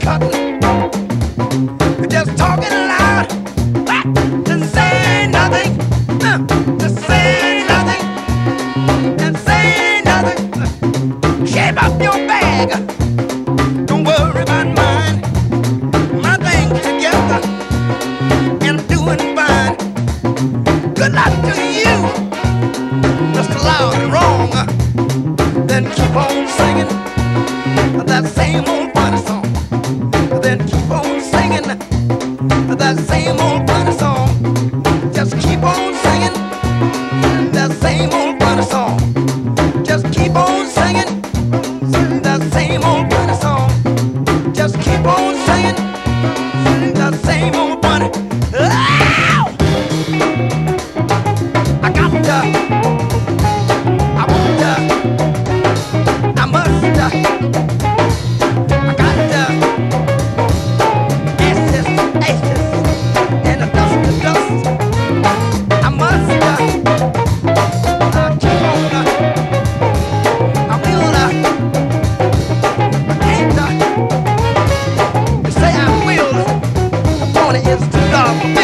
Just talking loud, to say nothing, to say nothing, and say nothing. Shape up your bag, don't worry about mine. My things together, and I'm doing fine. Good luck to you, Mr. Loud and Wrong. Then keep on singing that same old funny song. Then keep on singing that same old funny song. Just keep on singing that same old funny song. Just keep on singing that same old funny song. Just keep on singing that same old funny. Ow! I got to, I want to, I must, I got to. And the dust, I must keep on, I will, I can't, you say I will, the point is too long.